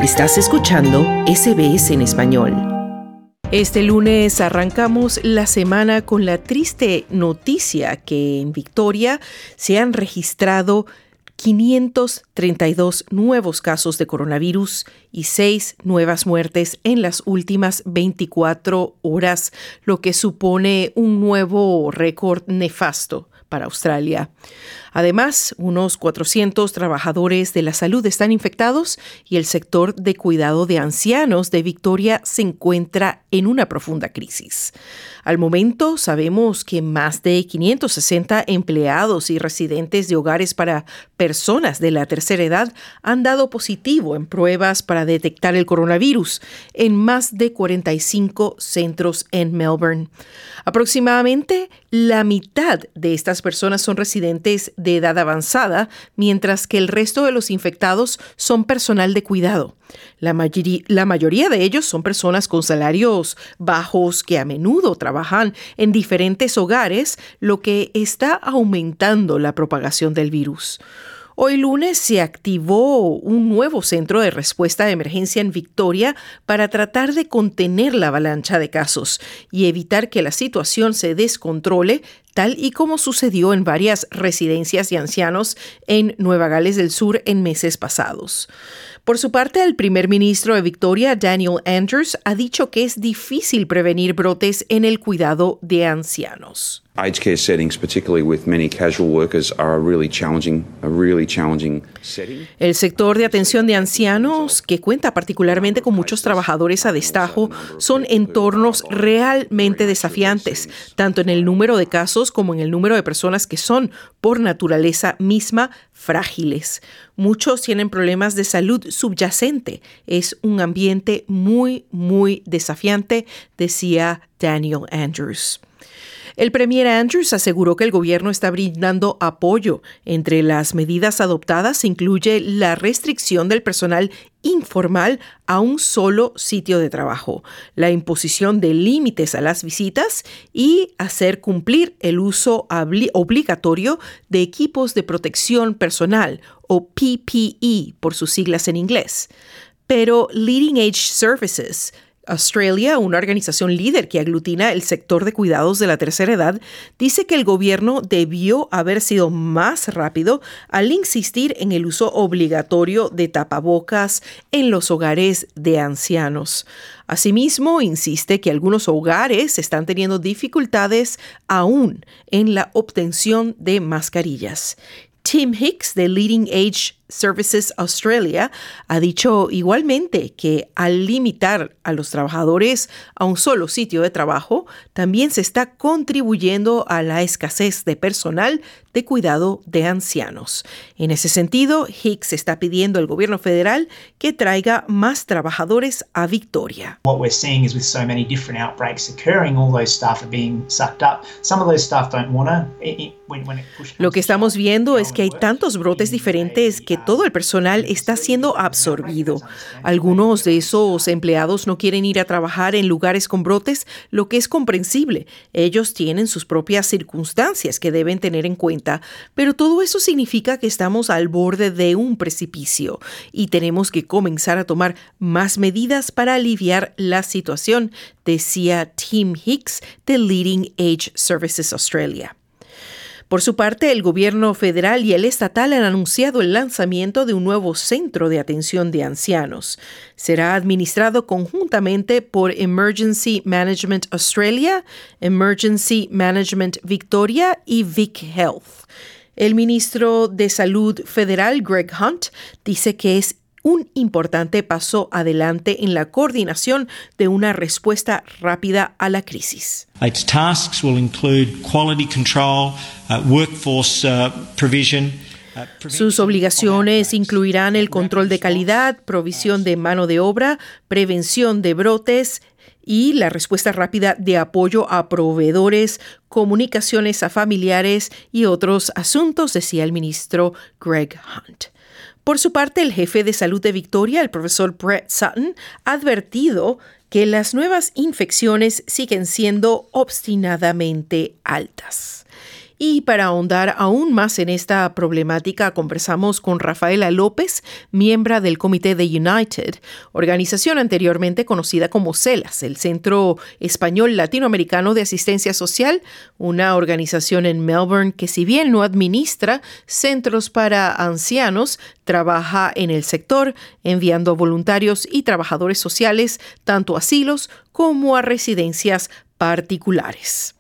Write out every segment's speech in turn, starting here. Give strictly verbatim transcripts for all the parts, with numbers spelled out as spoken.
Estás escuchando S B S en español. Este lunes arrancamos la semana con la triste noticia que en Victoria se han registrado quinientos treinta y dos nuevos casos de coronavirus y seis nuevas muertes en las últimas veinticuatro horas, lo que supone un nuevo récord nefasto para Australia. Además, unos cuatrocientos trabajadores de la salud están infectados y el sector de cuidado de ancianos de Victoria se encuentra en una profunda crisis. Al momento, sabemos que más de quinientos sesenta empleados y residentes de hogares para personas de la tercera edad han dado positivo en pruebas para detectar el coronavirus en más de cuarenta y cinco centros en Melbourne. Aproximadamente la mitad de estas personas son residentes de edad avanzada, mientras que el resto de los infectados son personal de cuidado. La mayoría, la mayoría de ellos son personas con salarios bajos que a menudo trabajan en diferentes hogares, lo que está aumentando la propagación del virus. Hoy lunes se activó un nuevo centro de respuesta de emergencia en Victoria para tratar de contener la avalancha de casos y evitar que la situación se descontrole, tal y como sucedió en varias residencias de ancianos en Nueva Gales del Sur en meses pasados. Por su parte, el primer ministro de Victoria, Daniel Andrews, ha dicho que es difícil prevenir brotes en el cuidado de ancianos. Aged care settings, particularly with many casual workers, are a really challenging, a really challenging setting. El sector de atención de ancianos, que cuenta particularmente con muchos trabajadores a destajo, son entornos realmente desafiantes, tanto en el número de casos como en el número de personas que son, por naturaleza misma, frágiles. Muchos tienen problemas de salud subyacente. Es un ambiente muy, muy desafiante, decía Daniel Andrews. El premier Andrews aseguró que el gobierno está brindando apoyo. Entre las medidas adoptadas se incluye la restricción del personal informal a un solo sitio de trabajo, la imposición de límites a las visitas y hacer cumplir el uso obli- obligatorio de equipos de protección personal, o P P E por sus siglas en inglés. Pero Leading Age Services Australia, una organización líder que aglutina el sector de cuidados de la tercera edad, dice que el gobierno debió haber sido más rápido al insistir en el uso obligatorio de tapabocas en los hogares de ancianos. Asimismo, insiste que algunos hogares están teniendo dificultades aún en la obtención de mascarillas. Tim Hicks, de Leading Age Services Australia, ha dicho igualmente que al limitar a los trabajadores a un solo sitio de trabajo, también se está contribuyendo a la escasez de personal de cuidado de ancianos. En ese sentido, Hicks está pidiendo al gobierno federal que traiga más trabajadores a Victoria. What we're seeing is with so many different outbreaks occurring, all those staff are being sucked up. Some of those staff don't want to. Lo que estamos viendo es que hay tantos brotes diferentes que todo el personal está siendo absorbido. Algunos de esos empleados no quieren ir a trabajar en lugares con brotes, lo que es comprensible. Ellos tienen sus propias circunstancias que deben tener en cuenta, pero todo eso significa que estamos al borde de un precipicio y tenemos que comenzar a tomar más medidas para aliviar la situación, decía Tim Hicks de Leading Age Services Australia. Por su parte, el gobierno federal y el estatal han anunciado el lanzamiento de un nuevo centro de atención de ancianos. Será administrado conjuntamente por Emergency Management Australia, Emergency Management Victoria y Vic Health. El ministro de Salud federal, Greg Hunt, dice que es un importante paso adelante en la coordinación de una respuesta rápida a la crisis. Its tasks will include quality control, uh, workforce uh, provision. Sus obligaciones incluirán el control de calidad, provisión de mano de obra, prevención de brotes y la respuesta rápida de apoyo a proveedores, comunicaciones a familiares y otros asuntos, decía el ministro Greg Hunt. Por su parte, el jefe de salud de Victoria, el profesor Brett Sutton, ha advertido que las nuevas infecciones siguen siendo obstinadamente altas. Y para ahondar aún más en esta problemática, conversamos con Rafaela López, miembro del comité de United, organización anteriormente conocida como CELAS, el Centro Español Latinoamericano de Asistencia Social, una organización en Melbourne que, si bien no administra centros para ancianos, trabaja en el sector enviando voluntarios y trabajadores sociales tanto a asilos como a residencias particulares.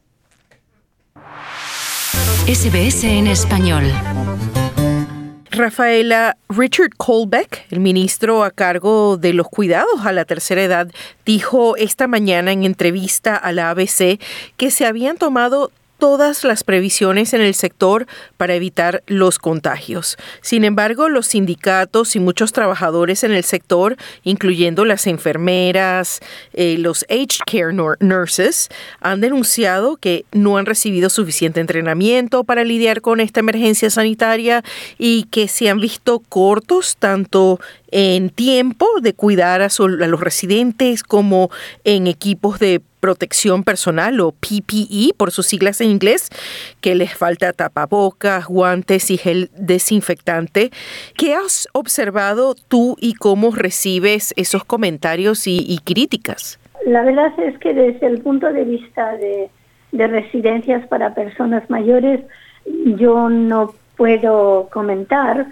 S B S en español. Rafaela, Richard Colbeck, el ministro a cargo de los cuidados a la tercera edad, dijo esta mañana en entrevista a la A B C que se habían tomado todas las previsiones en el sector para evitar los contagios. Sin embargo, los sindicatos y muchos trabajadores en el sector, incluyendo las enfermeras, eh, los aged care nurses, han denunciado que no han recibido suficiente entrenamiento para lidiar con esta emergencia sanitaria y que se han visto cortos tanto en tiempo de cuidar a, su, a los residentes como en equipos de protección personal o P P E por sus siglas en inglés, que les falta tapabocas, guantes y gel desinfectante. ¿Qué has observado tú y cómo recibes esos comentarios y, y críticas? La verdad es que desde el punto de vista de, de residencias para personas mayores, yo no puedo comentar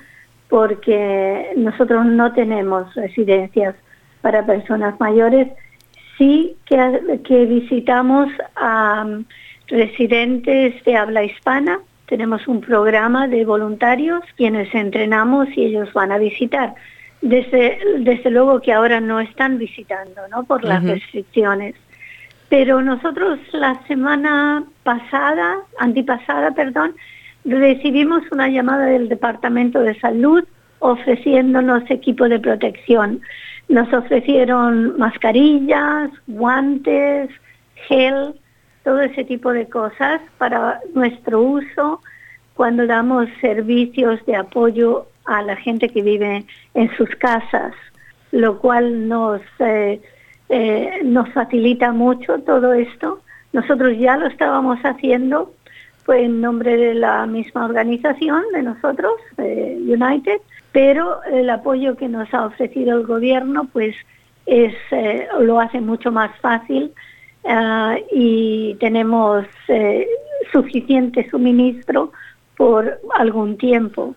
porque nosotros no tenemos residencias para personas mayores. Sí que, que visitamos a um, residentes de habla hispana. Tenemos un programa de voluntarios quienes entrenamos y ellos van a visitar. Desde, desde luego que ahora no están visitando, ¿no? Por las uh-huh. restricciones. Pero nosotros la semana pasada, antipasada, perdón, recibimos una llamada del Departamento de Salud ofreciéndonos equipo de protección. Nos ofrecieron mascarillas, guantes, gel, todo ese tipo de cosas para nuestro uso cuando damos servicios de apoyo a la gente que vive en sus casas, lo cual nos, eh, eh, nos facilita mucho todo esto. Nosotros ya lo estábamos haciendo pues, en nombre de la misma organización de nosotros, eh, United, pero el apoyo que nos ha ofrecido el gobierno pues es eh, lo hace mucho más fácil uh, y tenemos eh, suficiente suministro por algún tiempo.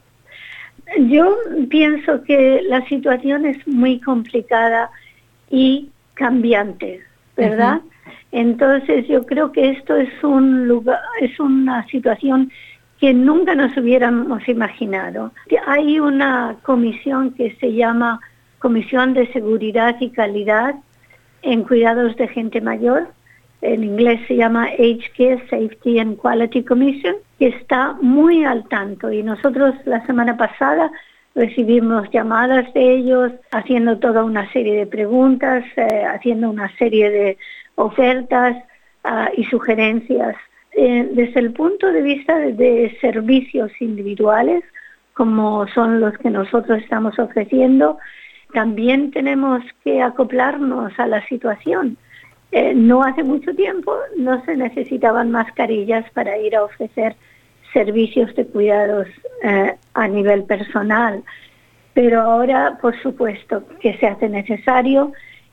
Yo pienso que la situación es muy complicada y cambiante, ¿verdad? Uh-huh. Entonces yo creo que esto es un lugar, es una situación que nunca nos hubiéramos imaginado. Hay una comisión que se llama Comisión de Seguridad y Calidad en Cuidados de Gente Mayor, en inglés se llama Aged Care Safety and Quality Commission, que está muy al tanto y nosotros la semana pasada recibimos llamadas de ellos haciendo toda una serie de preguntas, eh, haciendo una serie de ofertas uh, y sugerencias. Eh, desde el punto de vista de, de servicios individuales, como son los que nosotros estamos ofreciendo, también tenemos que acoplarnos a la situación. Eh, no hace mucho tiempo no se necesitaban mascarillas para ir a ofrecer servicios de cuidados eh, a nivel personal, pero ahora, por supuesto, que se hace necesario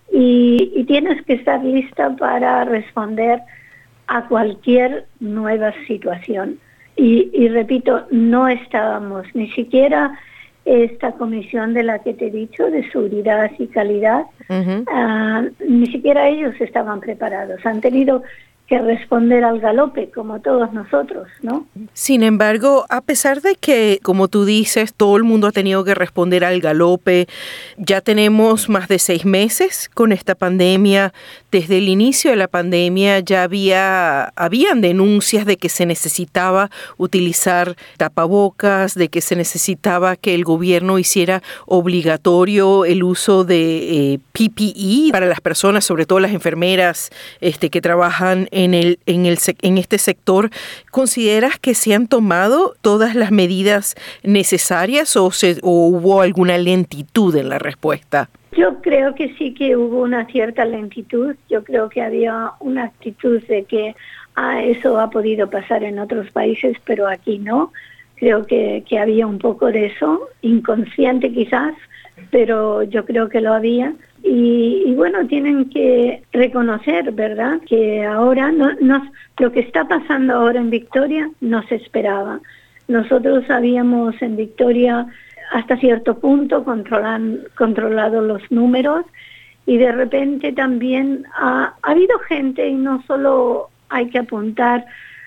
y, y tienes que estar lista para responder a cualquier nueva situación. Y, y repito, no estábamos, ni siquiera esta comisión de la que te he dicho, de seguridad y calidad, uh-huh. uh, ni siquiera ellos estaban preparados. Han tenido que responder al galope, como todos nosotros, ¿no? Sin embargo, a pesar de que, como tú dices, todo el mundo ha tenido que responder al galope, ya tenemos más de seis meses con esta pandemia. Desde el inicio de la pandemia ya había habían denuncias de que se necesitaba utilizar tapabocas, de que se necesitaba que el gobierno hiciera obligatorio el uso de eh, P P E para las personas, sobre todo las enfermeras este, que trabajan en el en el en este sector. ¿Consideras que se han tomado todas las medidas necesarias o, se, o hubo alguna lentitud en la respuesta? Yo creo que sí que hubo una cierta lentitud. Yo creo que había una actitud de que ah, eso ha podido pasar en otros países, pero aquí no. Creo que, que había un poco de eso, inconsciente quizás, pero yo creo que lo había. Y, y bueno, tienen que reconocer, ¿verdad?, que ahora no, no, lo que está pasando ahora en Victoria no se esperaba. Nosotros habíamos en Victoria hasta cierto punto controlan, controlado los números y de repente también ha, ha habido gente, y no solo hay que apuntar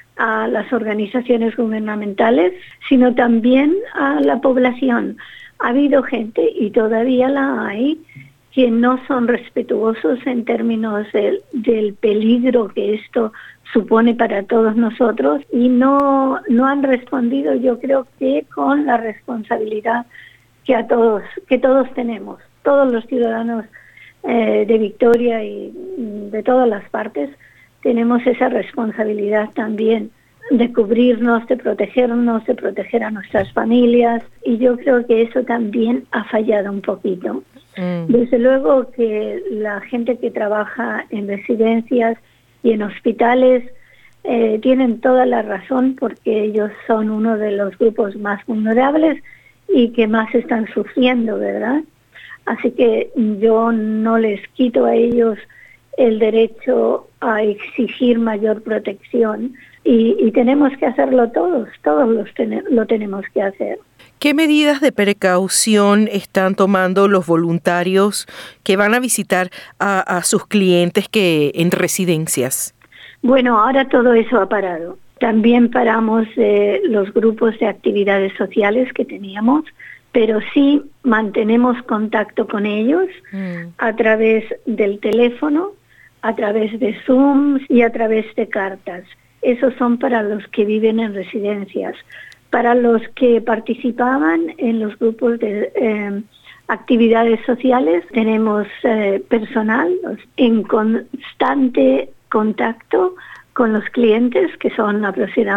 a las organizaciones gubernamentales, sino también a la población. Ha habido gente, y todavía la hay, que no son respetuosos en términos del, del peligro que esto supone para todos nosotros y no, no han respondido, yo creo que con la responsabilidad que a todos, que todos tenemos, todos los ciudadanos eh, de Victoria y de todas las partes, tenemos esa responsabilidad también de cubrirnos, de protegernos, de proteger a nuestras familias, y yo creo que eso también ha fallado un poquito. Mm. Desde luego que la gente que trabaja en residencias y en hospitales eh, tienen toda la razón, porque ellos son uno de los grupos más vulnerables y que más están sufriendo, ¿verdad? Así que yo no les quito a ellos el derecho a exigir mayor protección y, y tenemos que hacerlo todos, todos los ten, lo tenemos que hacer. ¿Qué medidas de precaución están tomando los voluntarios que van a visitar a, a sus clientes que en residencias? Bueno, ahora todo eso ha parado. También paramos eh, los grupos de actividades sociales que teníamos, pero sí mantenemos contacto con ellos mm. a través del teléfono, a través de Zoom y a través de cartas. Esos son para los que viven en residencias. Para los que participaban en los grupos de eh, actividades sociales, tenemos eh, personal en constante contacto con los clientes, que son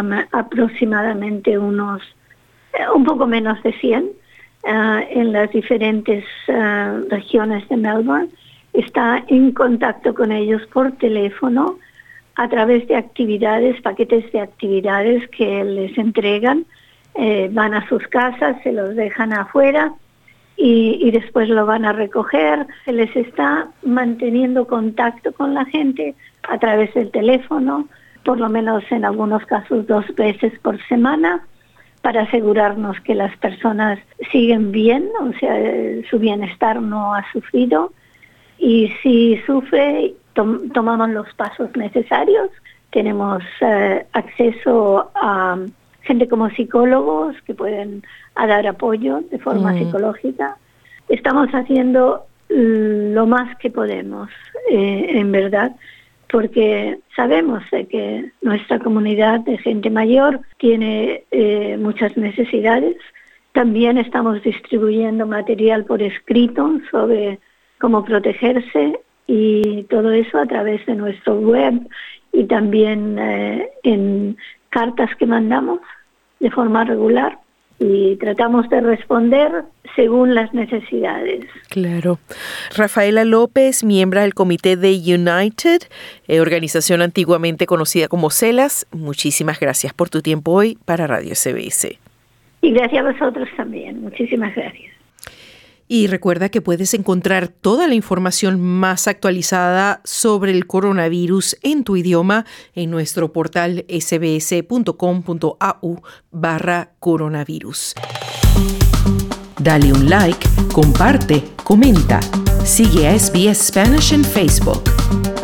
aproximadamente unos, eh, un poco menos de cien, uh, en las diferentes uh, regiones de Melbourne. Está en contacto con ellos por teléfono, a través de actividades, paquetes de actividades que les entregan. Eh, van a sus casas, se los dejan afuera y, y después lo van a recoger. Se les está manteniendo contacto con la gente a través del teléfono, por lo menos en algunos casos dos veces por semana, para asegurarnos que las personas siguen bien, o sea, su bienestar no ha sufrido. Y si sufre, tom- tomamos los pasos necesarios. Tenemos eh, acceso a gente como psicólogos que pueden dar apoyo de forma mm. psicológica. Estamos haciendo lo más que podemos, eh, en verdad, porque sabemos de que nuestra comunidad de gente mayor tiene eh, muchas necesidades. También estamos distribuyendo material por escrito sobre cómo protegerse y todo eso a través de nuestro web y también eh, en cartas que mandamos de forma regular y tratamos de responder según las necesidades. Claro. Rafaela López, miembro del comité de United, eh, organización antiguamente conocida como CELAS. Muchísimas gracias por tu tiempo hoy para Radio S B S. Y gracias a vosotros también. Muchísimas gracias. Y recuerda que puedes encontrar toda la información más actualizada sobre el coronavirus en tu idioma en nuestro portal sbs.com.au barra coronavirus. Dale un like, comparte, comenta. Sigue a S B S Spanish en Facebook.